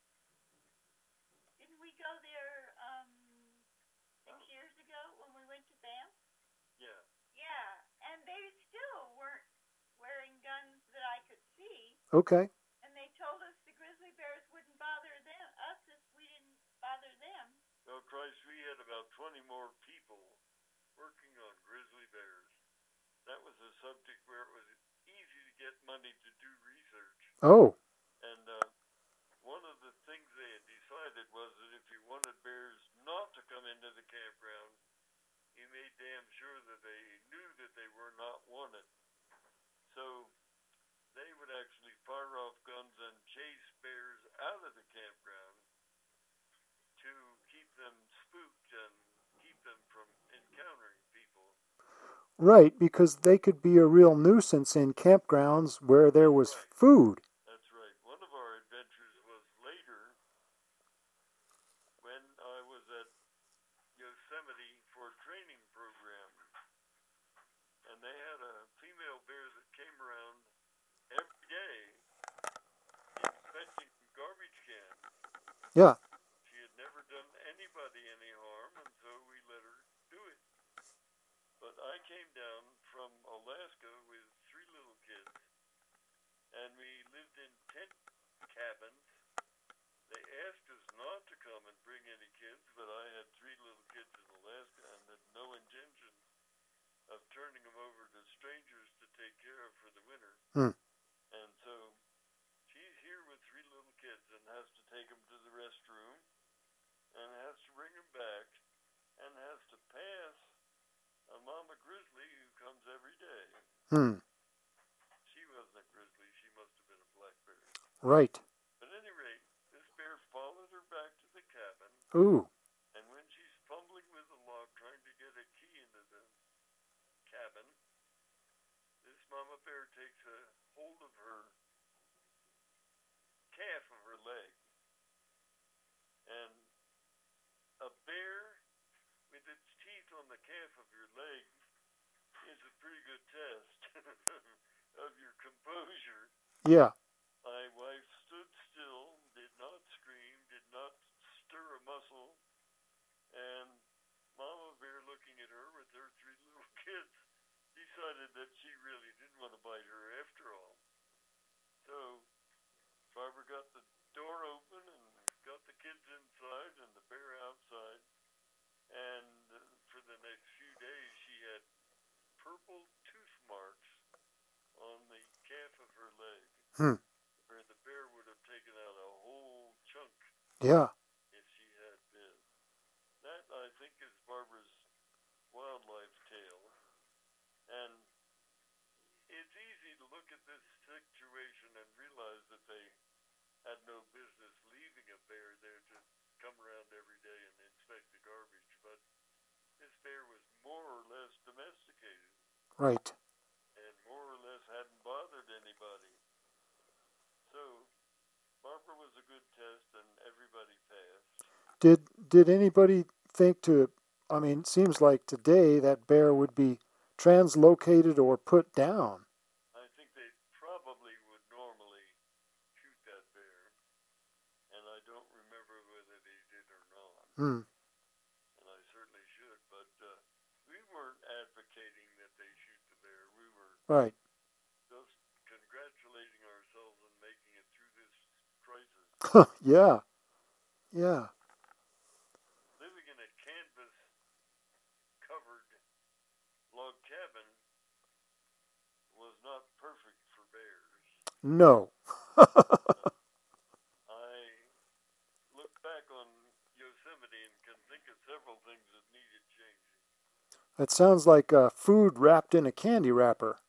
Didn't we go there um, six years ago when we went to Banff? Yeah, Yeah, and they still weren't wearing guns that I could see. Okay. And they told us the grizzly bears wouldn't bother them, us if we didn't bother them. well, Christ, we had about twenty more people working on grizzly bears. That was a subject where it was easy to get money to do research. Oh. And uh, one of the things they had decided was that if you wanted bears not to come into the campground, you made damn sure that they knew that they were not wanted. So they would actually fire off guns and chase bears out of the campground to keep them spooked and keep them from encountering people. Right, because they could be a real nuisance in campgrounds where there was Right. food. That's right. One of our adventures was later when I was at Yosemite for a training program. And they had a female bear that came around every day inspecting garbage cans. Yeah. She had never done anybody any harm, and so we let her do it. But I came down from Alaska with three little kids, and we lived in tent cabins. They asked us not to come and bring any kids, but I had three little kids in Alaska and had no intention of turning them over to strangers to take care of for the winter. Hmm. And so she's here with three little kids and has to take them to the restroom and has to bring them back and has to pass a mama grizzly who comes every day. Hmm. She wasn't a grizzly. She must have been a black bear. Right. But at any rate, this bear followed her back to the cabin, Ooh. and when she's fumbling with the lock trying to get a key into the cabin, this mama bear takes a hold of her calf of her leg. And a bear with its teeth on the calf of your leg is a pretty good test of your composure. Yeah. My wife stood still, did not scream, did not stir a muscle, and Mama Bear, looking at her with her three little kids, decided that she really didn't want to bite her after all. So Barbara got the door open and got the kids inside and the bear outside, and uh, for the next few days she had purple tooth marks on the calf of her leg. Hmm. Where the bear would have taken out a whole chunk Yeah. if she had been. That, I think, is Barbara's wildlife tale. And it's easy to look at this situation and realize that they had no business leaving a bear there to come around every day and inspect the garbage. But this bear was more or less domesticated. Right. And more or less hadn't bothered anybody. So, Barbara was a good test, and everybody passed. Did did anybody think to? I mean, it seems like today that bear would be translocated or put down. I think they probably would normally shoot that bear, and I don't remember whether they did or not. Hmm. And I certainly should, but uh, we weren't advocating that they shoot the bear. We were Right. just congratulating ourselves on making it through this crisis. Yeah. Yeah. Living in a canvas-covered log cabin was not perfect for bears. No. I look back on Yosemite and can think of several things that needed changing. That sounds like uh, food wrapped in a candy wrapper.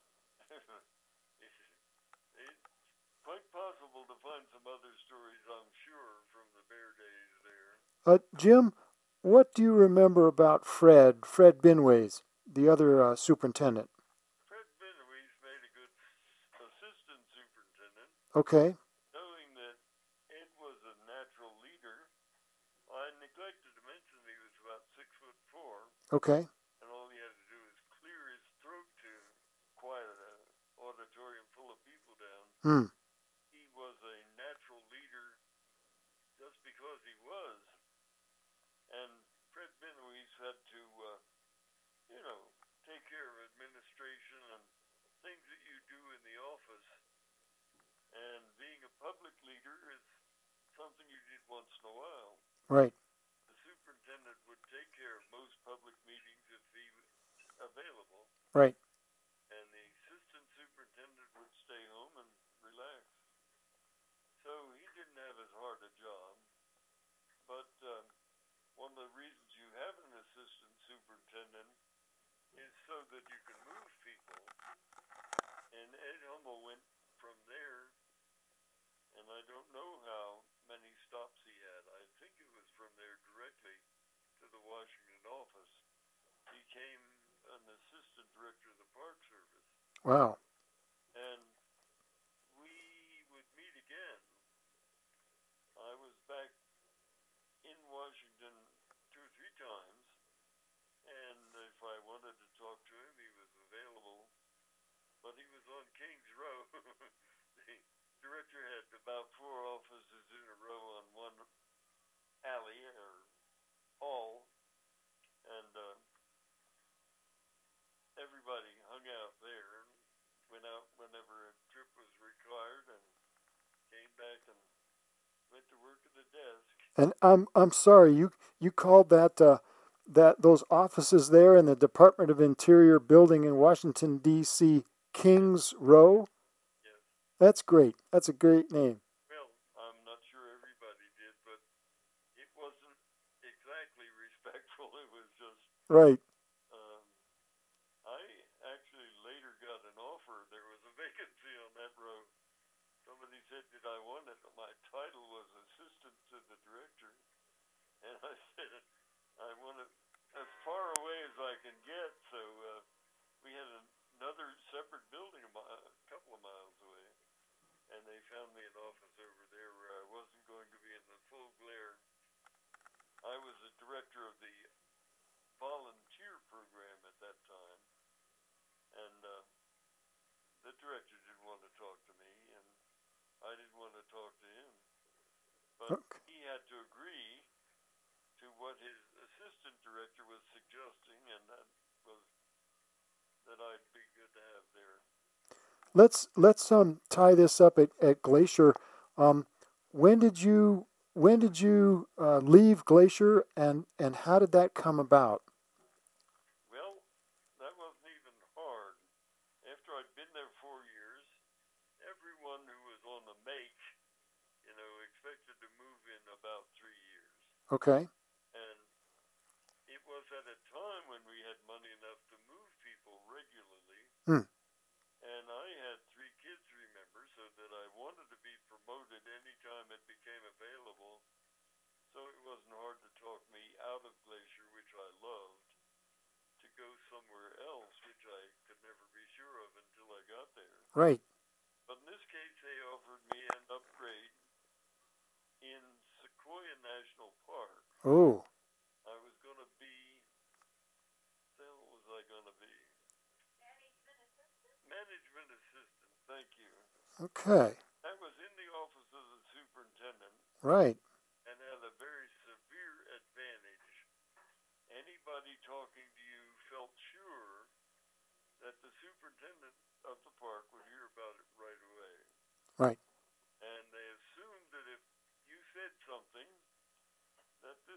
It's quite possible to find some other stories, I'm sure, from the bear days there. Uh, Jim, what do you remember about Fred, Fred Binways, the other uh, superintendent? Fred Benoist made a good assistant superintendent. Okay. Knowing that Ed was a natural leader, I neglected to mention that he was about six foot four. Okay. And all he had to do was clear his throat to quiet an auditorium full of people down. Hmm. He was a natural leader just because he was. And Fred Benoist had to, uh, you know, take care of administration and things that you do in the office. And being a public leader is something you did once in a while. Right. The superintendent would take care of most public meetings if he was available. Right. And the assistant superintendent would stay home and relax. So he didn't have as hard a job. But uh, one of the reasons you have an assistant superintendent is so that you can move people. And Ed Hummel went from there, and I don't know how many stops he had. I think it was from there directly to the Washington office. He became an assistant director of the Park Service. Wow. And we would meet again. I was back in Washington two or three times, and if I wanted to talk to him, he was available. But he was on Kings Row. The director had about four offices in a row on one alley or hall, and uh, everybody hung out there and went out whenever a trip was required and came back and went to work at the desk. And I'm I'm sorry, you you called that uh, that those offices there in the Department of Interior building in Washington D C Kings Row? Yes. That's great. That's a great name. Well, I'm not sure everybody did, but it wasn't exactly respectful. It was just Right. Um, I actually later got an offer. There was a vacancy on that row. Somebody said, did I want it? My title was assistant to the director. And I said, I want it as far away as I can get. So uh, we had another separate building a, mi- a couple of miles away. And they found me an office over there where I wasn't going to be in the full glare. I was the director of the volunteer program at that time, and uh, the director didn't want to talk to me, and I didn't want to talk to him. But Okay. he had to agree to what his assistant director was suggesting, and that was that I'd be good to have there. Let's let's um tie this up at, at Glacier. Um, when did you when did you uh, leave Glacier, and, and how did that come about? Well, that wasn't even hard. After I'd been there four years, everyone who was on the make, you know, expected to move in about three years. Okay. And it was at a time when we had money enough to move people regularly. Hmm. And I had three kids, remember, so that I wanted to be promoted anytime it became available. So it wasn't hard to talk me out of Glacier, which I loved, to go somewhere else, which I could never be sure of until I got there. Right. But in this case, they offered me an upgrade in Sequoia National Park. Oh. I was going to be, what the hell was I going to be? Management assistant? Management assistant, thank you. Okay. That was in the office of the superintendent. Right. And had a very severe advantage. Anybody talking to you felt sure that the superintendent of the park would hear about it right away. Right. And they assumed that if you said something,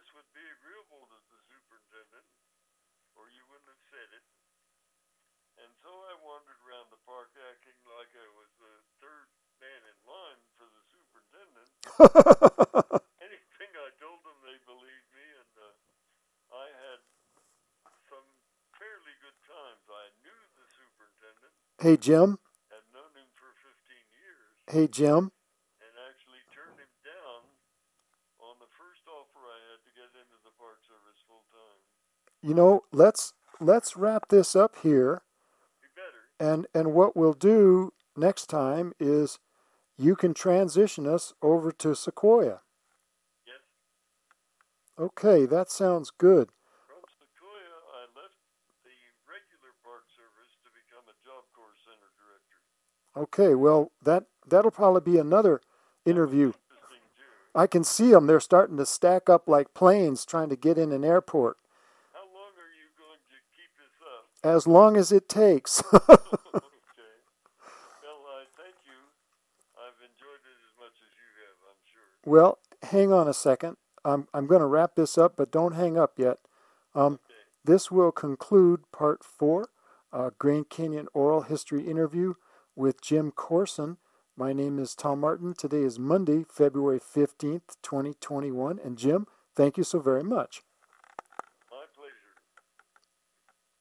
would be agreeable to the superintendent, or you wouldn't have said it. And so I wandered around the park acting like I was the third man in line for the superintendent. Anything I told them, they believed me, and uh, I had some fairly good times. I knew the superintendent, Hey, Jim. had known him for fifteen years, Hey, Jim. and actually turned him down on the first offer I had to get into the Park Service full time. You know, let's let's wrap this up here. Be better. And and what we'll do next time is you can transition us over to Sequoia. Yes. Okay, that sounds good. From Sequoia, I left the regular Park Service to become a Job Corps Center director. Okay, well, that that'll probably be another interview. Interesting too. I can see them. They're starting to stack up like planes trying to get in an airport. How long are you going to keep this up? As long as it takes. Okay. Well, I thank you. I've enjoyed it as much as you have, I'm sure. Well, hang on a second. I'm I'm going to wrap this up, but don't hang up yet. Um, Okay. this will conclude part four, uh, Grand Canyon Oral History interview with Jim Corson. My name is Tom Martin. Today is Monday, February fifteenth, twenty twenty-one. And Jim, thank you so very much.